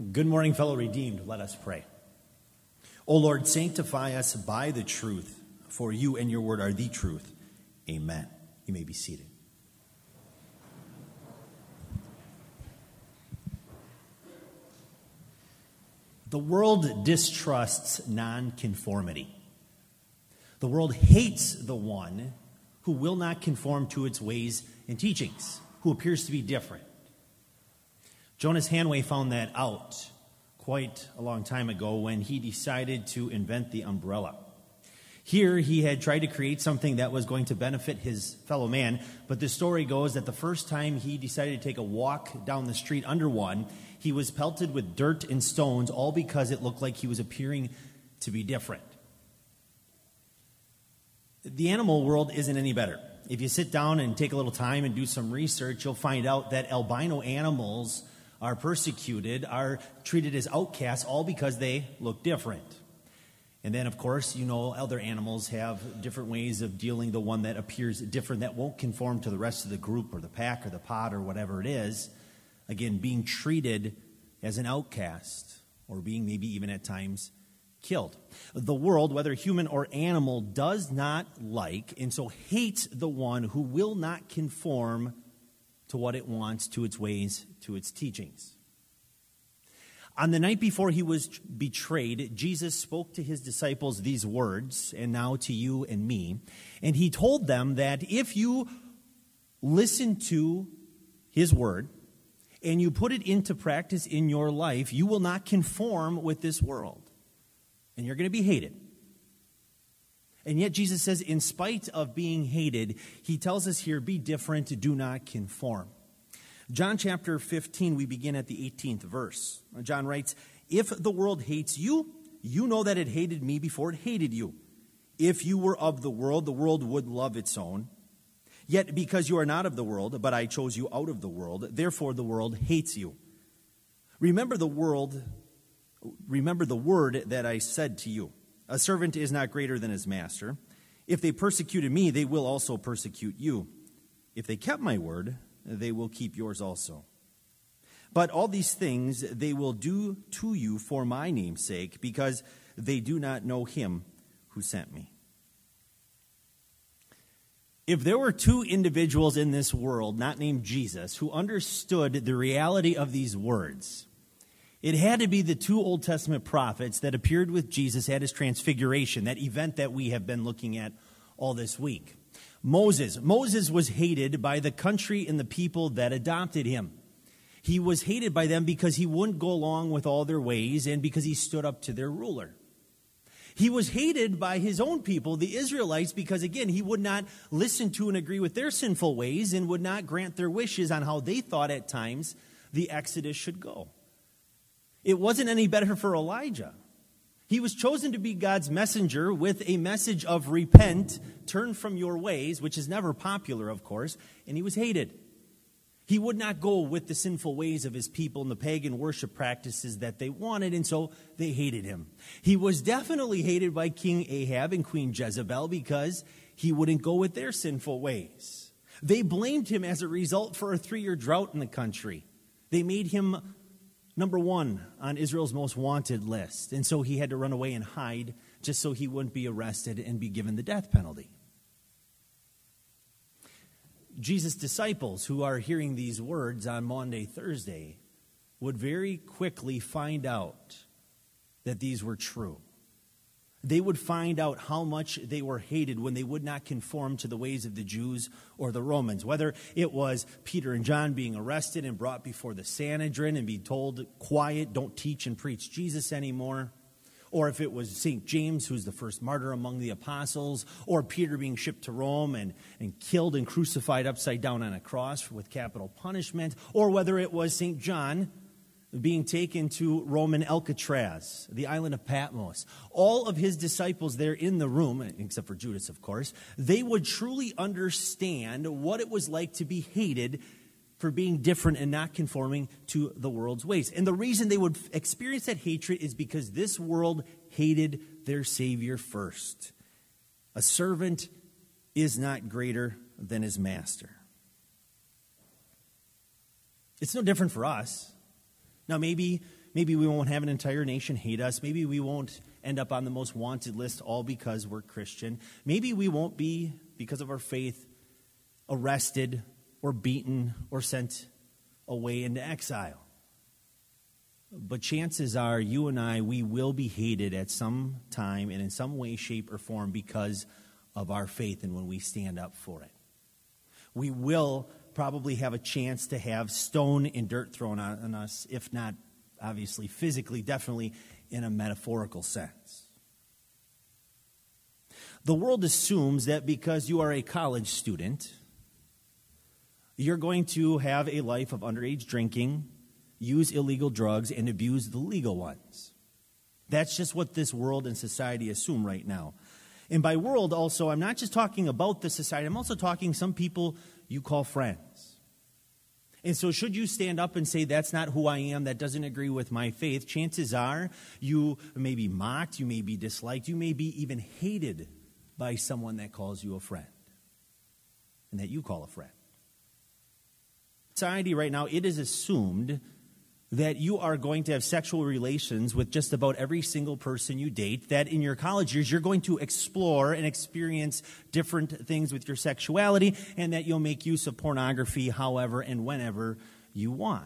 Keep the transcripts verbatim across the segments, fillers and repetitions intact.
Good morning, fellow redeemed. Let us pray. O Lord, sanctify us by the truth, for you and your word are the truth. Amen. You may be seated. The world distrusts nonconformity. The world hates the one who will not conform to its ways and teachings, who appears to be different. Jonas Hanway found that out quite a long time ago when he decided to invent the umbrella. Here, he had tried to create something that was going to benefit his fellow man, but the story goes that the first time he decided to take a walk down the street under one, he was pelted with dirt and stones, all because it looked like he was appearing to be different. The animal world isn't any better. If you sit down and take a little time and do some research, you'll find out that albino animals are persecuted, are treated as outcasts, all because they look different. And then, of course, you know, other animals have different ways of dealing the one that appears different, that won't conform to the rest of the group or the pack or the pod or whatever it is. Again, being treated as an outcast or being maybe even at times killed. The world, whether human or animal, does not like and so hates the one who will not conform to what it wants, to its ways, to its teachings. On the night before he was betrayed, Jesus spoke to his disciples these words, and now to you and me. And he told them that if you listen to his word and you put it into practice in your life, you will not conform with this world. And you're going to be hated. And yet Jesus says, in spite of being hated, he tells us here, be different, do not conform. John chapter fifteen, we begin at the eighteenth verse. John writes, if the world hates you, you know that it hated me before it hated you. If you were of the world, the world would love its own. Yet because you are not of the world, but I chose you out of the world, therefore the world hates you. Remember the world, remember the word that I said to you. A servant is not greater than his master. If they persecuted me, they will also persecute you. If they kept my word, they will keep yours also. But all these things they will do to you for my name's sake, because they do not know him who sent me. If there were two individuals in this world, not named Jesus, who understood the reality of these words, it had to be the two Old Testament prophets that appeared with Jesus at his transfiguration, that event that we have been looking at all this week. Moses. Moses was hated by the country and the people that adopted him. He was hated by them because he wouldn't go along with all their ways and because he stood up to their ruler. He was hated by his own people, the Israelites, because, again, he would not listen to and agree with their sinful ways and would not grant their wishes on how they thought at times the Exodus should go. It wasn't any better for Elijah. He was chosen to be God's messenger with a message of repent, turn from your ways, which is never popular, of course, and he was hated. He would not go with the sinful ways of his people and the pagan worship practices that they wanted, and so they hated him. He was definitely hated by King Ahab and Queen Jezebel because he wouldn't go with their sinful ways. They blamed him as a result for a three-year drought in the country. They made him number one on Israel's most wanted list. And so he had to run away and hide just so he wouldn't be arrested and be given the death penalty. Jesus' disciples who are hearing these words on Maundy, Thursday, would very quickly find out that these were true. They would find out how much they were hated when they would not conform to the ways of the Jews or the Romans. Whether it was Peter and John being arrested and brought before the Sanhedrin and be told, quiet, don't teach and preach Jesus anymore. Or if it was Saint James, who's the first martyr among the apostles. Or Peter being shipped to Rome and, and killed and crucified upside down on a cross with capital punishment. Or whether it was Saint John being taken to Roman Alcatraz, the island of Patmos. All of his disciples there in the room, except for Judas, of course, they would truly understand what it was like to be hated for being different and not conforming to the world's ways. And the reason they would experience that hatred is because this world hated their Savior first. A servant is not greater than his master. It's no different for us. Now, maybe maybe we won't have an entire nation hate us. Maybe we won't end up on the most wanted list all because we're Christian. Maybe we won't be, because of our faith, arrested or beaten or sent away into exile. But chances are you and I, we will be hated at some time and in some way, shape, or form because of our faith and when we stand up for it. We will probably have a chance to have stone and dirt thrown on us, if not obviously physically, definitely in a metaphorical sense. The world assumes that because you are a college student, you're going to have a life of underage drinking, use illegal drugs, and abuse the legal ones. That's just what this world and society assume right now. And by world also, I'm not just talking about the society, I'm also talking some people you call friends. And so should you stand up and say, that's not who I am, that doesn't agree with my faith, chances are you may be mocked, you may be disliked, you may be even hated by someone that calls you a friend and that you call a friend. Society right now, it is assumed that you are going to have sexual relations with just about every single person you date, that in your college years you're going to explore and experience different things with your sexuality, and that you'll make use of pornography however and whenever you want.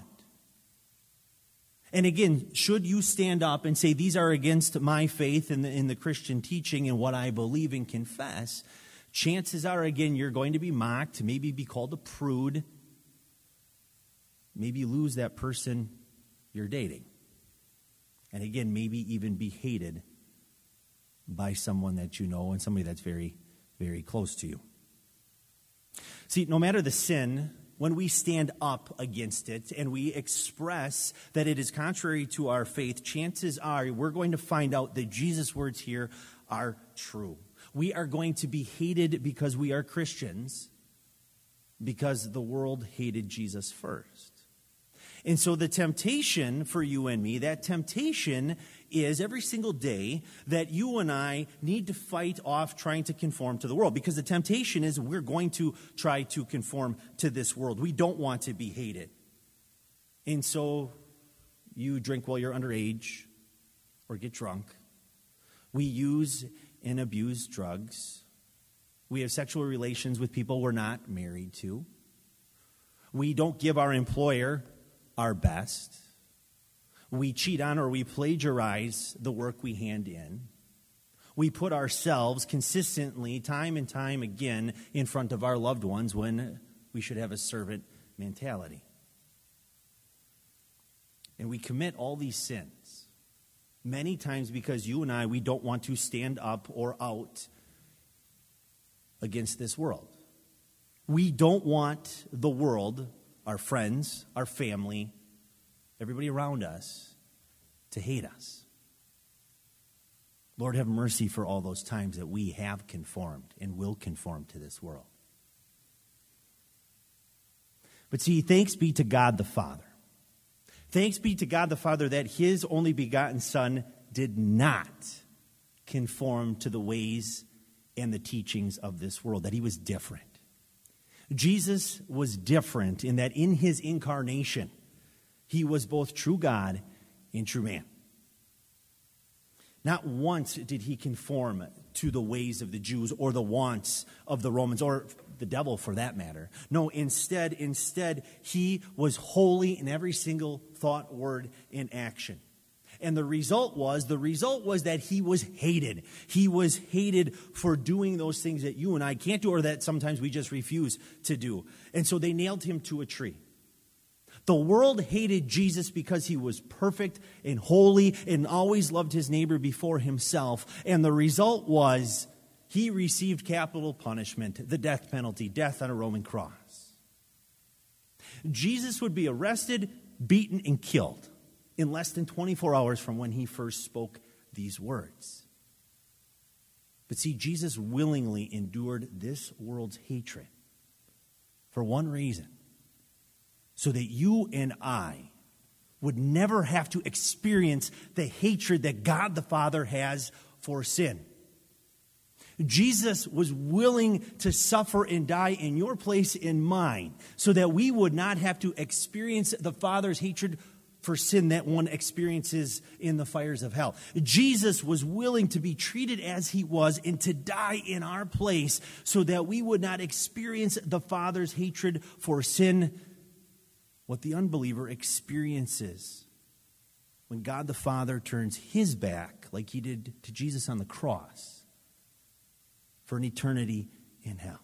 And again, should you stand up and say, these are against my faith in the, in the Christian teaching and what I believe and confess, chances are, again, you're going to be mocked, maybe be called a prude, maybe lose that person you're dating. And again, maybe even be hated by someone that you know and somebody that's very, very close to you. See, no matter the sin, when we stand up against it and we express that it is contrary to our faith, chances are we're going to find out that Jesus' words here are true. We are going to be hated because we are Christians, because the world hated Jesus first. And so the temptation for you and me, that temptation is every single day that you and I need to fight off trying to conform to the world. Because the temptation is we're going to try to conform to this world. We don't want to be hated. And so you drink while you're underage or get drunk. We use and abuse drugs. We have sexual relations with people we're not married to. We don't give our employer our best. We cheat on or we plagiarize the work we hand in. We put ourselves consistently, time and time again, in front of our loved ones when we should have a servant mentality. And we commit all these sins, many times because you and I, we don't want to stand up or out against this world. We don't want the world, our friends, our family, everybody around us, to hate us. Lord, have mercy for all those times that we have conformed and will conform to this world. But see, thanks be to God the Father. Thanks be to God the Father that his only begotten Son did not conform to the ways and the teachings of this world, that he was different. Jesus was different in that in his incarnation, he was both true God and true man. Not once did he conform to the ways of the Jews or the wants of the Romans or the devil for that matter. No, instead, instead, he was holy in every single thought, word, and action. And the result was, the result was that he was hated. He was hated for doing those things that you and I can't do or that sometimes we just refuse to do. And so they nailed him to a tree. The world hated Jesus because he was perfect and holy and always loved his neighbor before himself. And the result was he received capital punishment, the death penalty, death on a Roman cross. Jesus would be arrested, beaten, and killed in less than twenty-four hours from when he first spoke these words. But see, Jesus willingly endured this world's hatred for one reason, so that you and I would never have to experience the hatred that God the Father has for sin. Jesus was willing to suffer and die in your place and mine so that we would not have to experience the Father's hatred for sin that one experiences in the fires of hell. Jesus was willing to be treated as he was and to die in our place so that we would not experience the Father's hatred for sin, what the unbeliever experiences when God the Father turns his back, like he did to Jesus on the cross, for an eternity in hell.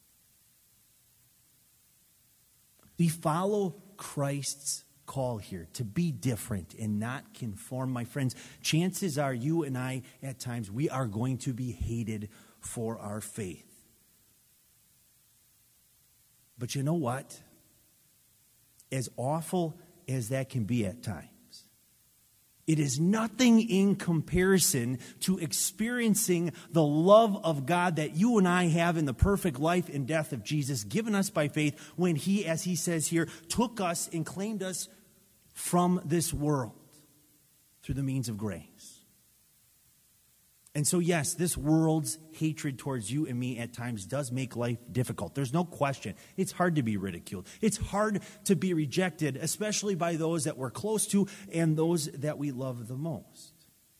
We follow Christ's call here to be different and not conform. My friends, chances are you and I, at times, we are going to be hated for our faith. But you know what? As awful as that can be at times, it is nothing in comparison to experiencing the love of God that you and I have in the perfect life and death of Jesus, given us by faith when he, as he says here, took us and claimed us from this world through the means of grace. And so, yes, this world's hatred towards you and me at times does make life difficult. There's no question. It's hard to be ridiculed. It's hard to be rejected, especially by those that we're close to and those that we love the most.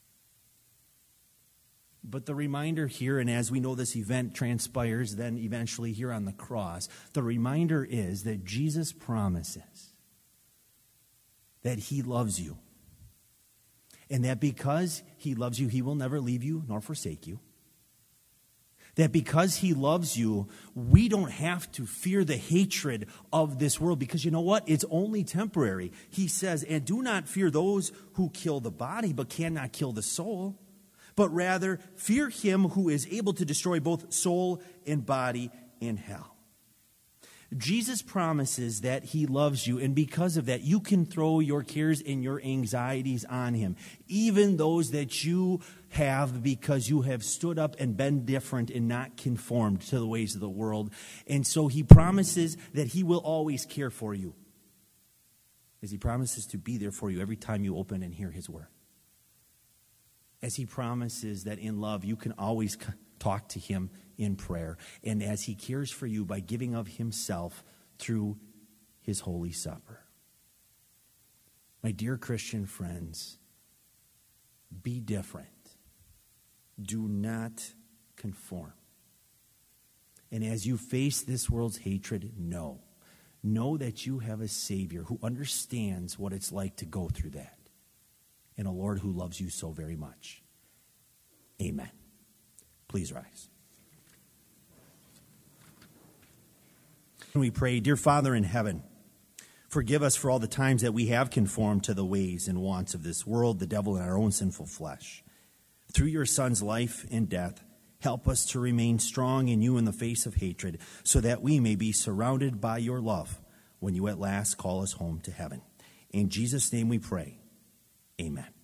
But the reminder here, and as we know this event transpires then eventually here on the cross, the reminder is that Jesus promises that he loves you. And that because he loves you, he will never leave you nor forsake you. That because he loves you, we don't have to fear the hatred of this world. Because you know what? It's only temporary. He says, and do not fear those who kill the body, but cannot kill the soul. But rather, fear him who is able to destroy both soul and body in hell. Jesus promises that he loves you, and because of that, you can throw your cares and your anxieties on him, even those that you have because you have stood up and been different and not conformed to the ways of the world. And so he promises that he will always care for you, as he promises to be there for you every time you open and hear his word. As he promises that in love you can always talk to him in prayer, and as he cares for you by giving of himself through his holy supper. My dear Christian friends, be different. Do not conform. And as you face this world's hatred, know, know that you have a Savior who understands what it's like to go through that, and a Lord who loves you so very much. Amen. Please rise. And we pray, dear Father in heaven, forgive us for all the times that we have conformed to the ways and wants of this world, the devil, and our own sinful flesh. Through your Son's life and death, help us to remain strong in you in the face of hatred, so that we may be surrounded by your love when you at last call us home to heaven. In Jesus' name we pray. Amen.